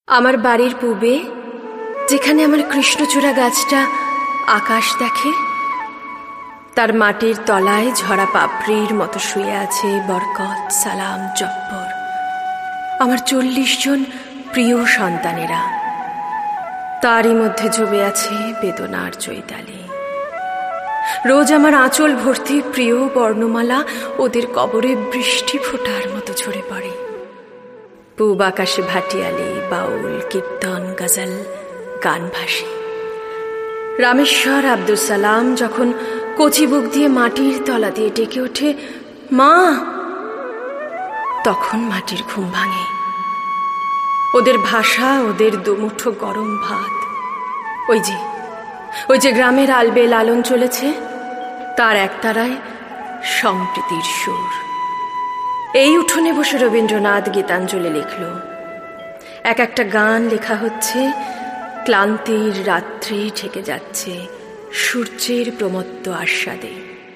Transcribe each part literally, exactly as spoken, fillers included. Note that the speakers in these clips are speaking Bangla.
আমার বাড়ির পূবে যেখানে আমার কৃষ্ণচূড়া গাছটা আকাশ দেখে, তার মাটির তলায় ঝরা পাপড়ির মতো শুয়ে আছে বরকত, সালাম, জব্বর, আমার চল্লিশ জন প্রিয় সন্তানেরা। তারই মধ্যে জমে আছে বেদনার চৈতালি। রোজ আমার আঁচল ভর্তি প্রিয় বর্ণমালা ওদের কবরে বৃষ্টি ফোঁটার মতো ঝরে পড়ে। পূব আকাশে ভাটিয়ালি, বাউল, কীর্তন, গজল গান ভাসে। রামেশ্বর আব্দুল সালাম যখন কচি বুক দিয়ে মাটির তলা দিয়ে ডেকে ওঠে, মা, তখন মাটির ঘুম ভাঙে। ওদের ভাষা, ওদের দুমুঠো গরম ভাত। ওই যে ওই যে গ্রামের আলবে লালন চলেছে, তার একতারায় সম্প্রীতির সুর। এই উঠোনে বসে রবীন্দ্রনাথ গীতাঞ্জলি লিখল। এক একটা গান লেখা হচ্ছে, ক্লান্তির রাত্রি ঠেকে যাচ্ছে সূর্যের প্রমত্ত আস্বাদে।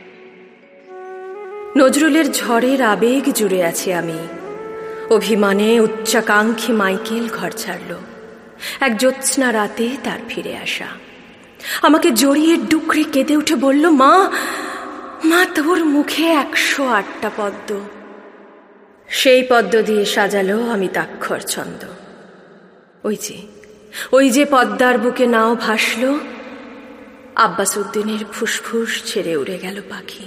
নজরুলের ঝড়ের আবেগ জুড়ে আছি আমি। অভিমানে উচ্চাকাঙ্ক্ষী মাইকেল ঘর ছাড়ল। এক জ্যোৎস্না রাতে তার ফিরে আসা আমাকে জড়িয়ে ডুকরে কেঁদে উঠে বলল, মা, মা, তোর মুখে একশো আটটা পদ্ম। সেই পদ্ম দিয়ে সাজালো অমিতাক্ষর ছন্দ। ওই যে ওই যে পদ্মার বুকে নাও ভাসল, আব্বাস উদ্দিনের ফুসফুস ছেড়ে উড়ে গেল পাখি।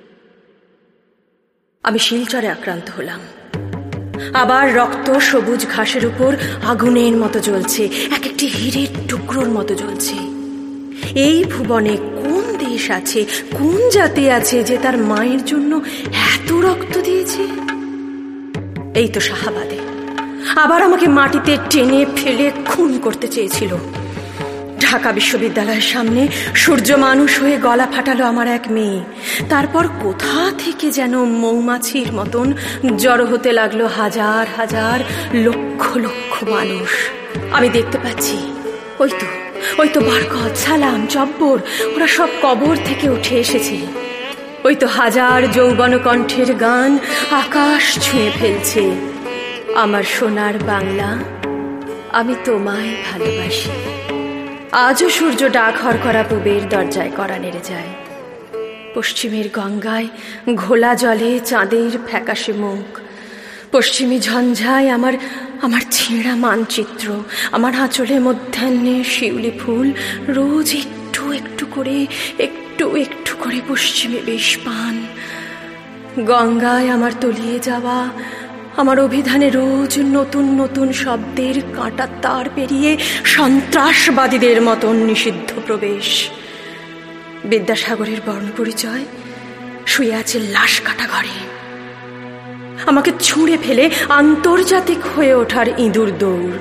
আমি শিলচরে আক্রান্ত হলাম। আবার রক্ত সবুজ ঘাসের উপর আগুনের মতো জ্বলছে, এক একটি হীরের টুকরোর মতো জ্বলছে। এই ভুবনে কোন দেশ আছে, কোন জাতি আছে যে তার মায়ের জন্য এত রক্ত দিয়েছে? এই তো শাহাবাদে আবার আমাকে মাটিতে টেনে ফেলে খুন করতে চেয়েছিল। ঢাকা বিশ্ববিদ্যালয়ের সামনে সূর্য মানুষ হয়ে গলা ফাটালো আমার এক মেয়ে। তারপর কোথা থেকে যেন মৌমাছির মতন জড়ো হতে লাগলো হাজার হাজার লক্ষ লক্ষ মানুষ। আমি দেখতে পাচ্ছি, ওই তো ওই তো বরকত, সালাম, জব্বর, ওরা সব কবর থেকে উঠে এসেছে। ওই তো হাজার যৌবন কণ্ঠের গান আকাশ ছুঁয়ে ফেলছে। আমার সোনার বাংলা, আমি তোমায় ভালোবাসি। আজও সূর্য ডাক হর করা পূবের দরজায় কড়া নেড়ে যায়। পশ্চিমের গঙ্গায় ঘোলা জলে চাঁদের ফ্যাকাশে মুখ। পশ্চিমী ঝঞ্ঝায় আমার আমার ছেঁড়া মানচিত্র, আমার আঁচলে মধ্যাহ্নে শিউলি ফুল রোজ একটু একটু করে একটু একটু করে পশ্চিমে বেশ পান। গঙ্গায় আমার তলিয়ে যাওয়া, আমার অভিধানে রোজ নতুন নতুন শব্দের কাঁটা তার পেরিয়ে সন্ত্রাসবাদীদের মতন নিষিদ্ধ প্রবেশ। বিদ্যাসাগরের বর্ণপরিচয় শুয়ে আছে লাশ কাটা ঘরে। আমাকে ছুঁড়ে ফেলে আন্তর্জাতিক হয়ে ওঠার ইঁদুর দৌড়।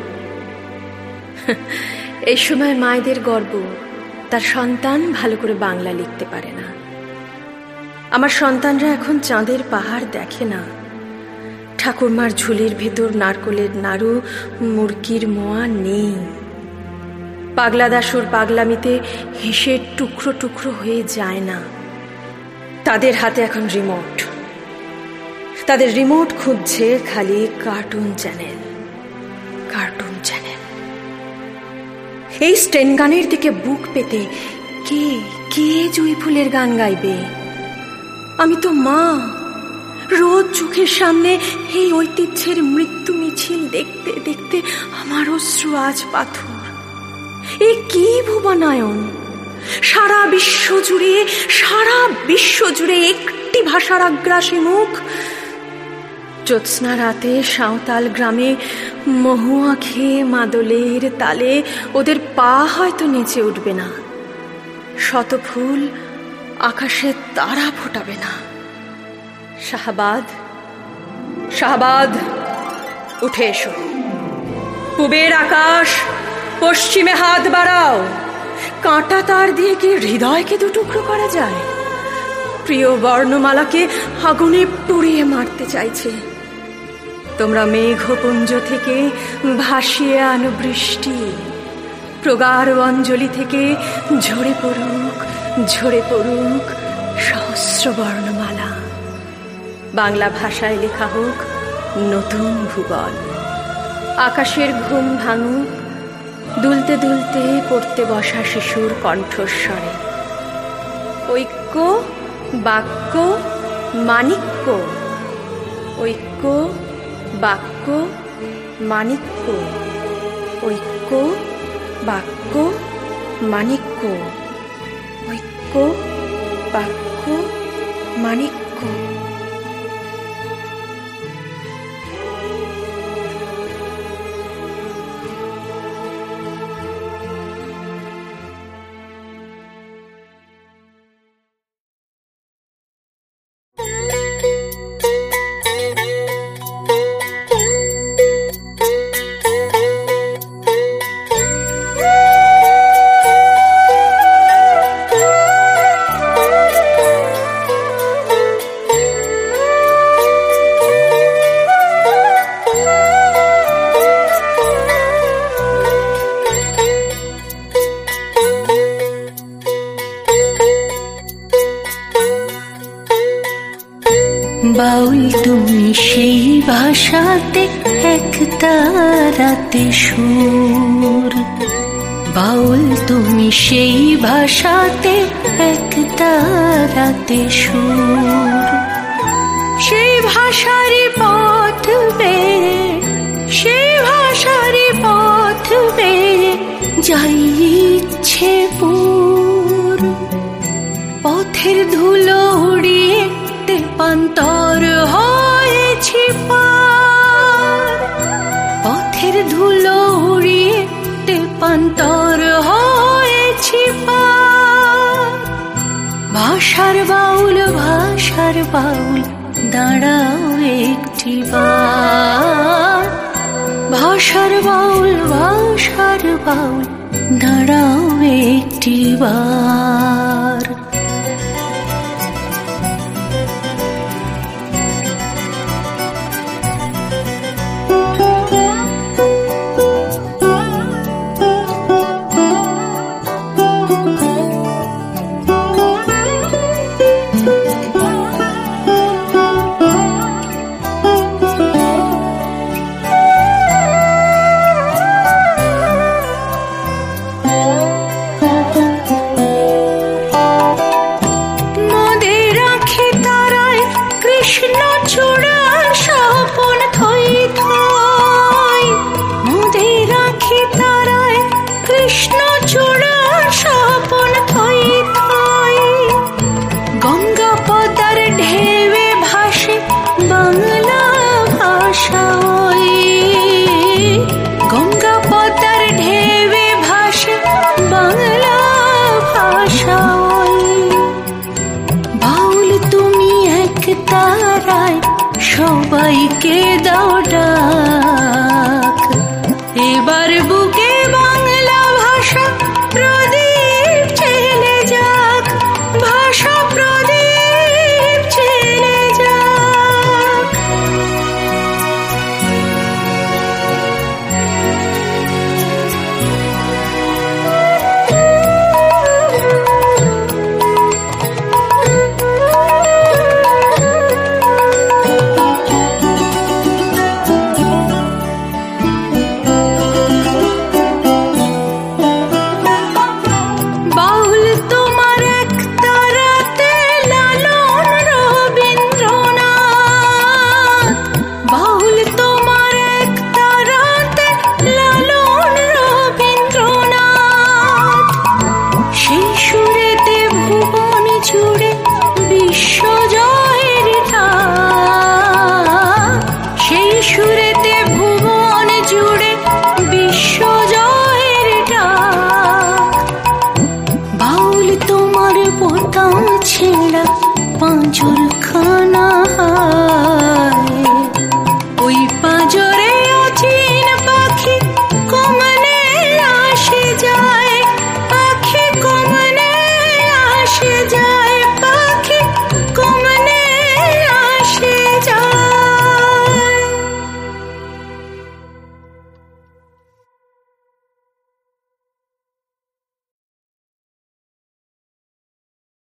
এই সময় মায়েদের গর্ব, তার সন্তান ভালো করে বাংলা লিখতে পারে না। আমার সন্তানরা এখন চাঁদের পাহাড় দেখে না। ঠাকুরমার ঝুলির ভেতর নারকলের নাড়ু, মুরগির মোয়া নেই। পাগলা দাশুর পাগলামিতে হেসে টুকরো টুকরো হয়ে যায় না। তাদের হাতে এখন রিমোট। তাদের রিমোট খুঁজছে খালি কার্টুন চ্যানেল, কার্টুন চ্যানেল। এই স্টেন গানের দিকে বুক পেতে কে কে জুঁই ফুলের গান গাইবে? আমি তো মা, রোজ চোখের সামনে এই ঐতিহ্যের মৃত্যু মিছিল দেখতে দেখতে আমার অশ্রু আজ পাথর। এ কি ভুবনায়ন! সারা বিশ্ব জুড়ে সারা বিশ্ব জুড়ে একটি ভাষার আগ্রাসী মুখ। জ্যোৎস্না রাতে সাঁওতাল গ্রামে মহুয়া খেয়ে মাদলের তালে ওদের পা হয়তো নেচে উঠবে না, শত ফুল আকাশে তারা ফোটাবে না। শাহবাদ, শাহবাদ, উঠে এসো। পূবের আকাশ, পশ্চিমে হাত বাড়াও। কাঁটা তার দিয়ে কি হৃদয়কে দুটুকরো করা যায়? প্রিয় বর্ণমালাকে আগুনে পুড়িয়ে মারতে চাইছে। তোমরা মেঘপুঞ্জ থেকে ভাসিয়ে আনো বৃষ্টি। প্রগাঢ় অঞ্জলি থেকে ঝরে পড়ুক, ঝরে পড়ুক সহস্র বর্ণমালা। বাংলা ভাষায় লেখা হোক নতুন ভুবন। আকাশের ঘুম ভাঙুক, দুলতে দুলতে পড়তে বসা শিশুর কণ্ঠস্বরে। ঐক্য, বাক্য, মাণিক্য। ঐক্য, বাক্য, মাণিক্য। ঐক্য, বাক্য, মাণিক্য। ঐক্য, বাক্য, মাণিক্য। বাউল তুমি সেই ভাষাতে এক তারাতে সুর, বাউল তুমি সেই ভাষাতে এক তারাতে সুর। সেই ভাষারই পথ বেয়ে, সেই ভাষারই পথ বেয়ে যাই ইচ্ছে পুর। পথের ধুলো উড়িয়ে তেপান্তর হয়েছি পার, পথের ধুলো উড়িয়ে তেপান্তর হয়েছি পার। ভাষার বাউল, ভাষার বাউল দাঁড়াও একটি বার। ভাষার বাউল, ভাষার বাউল দাঁড়াও একটি বার।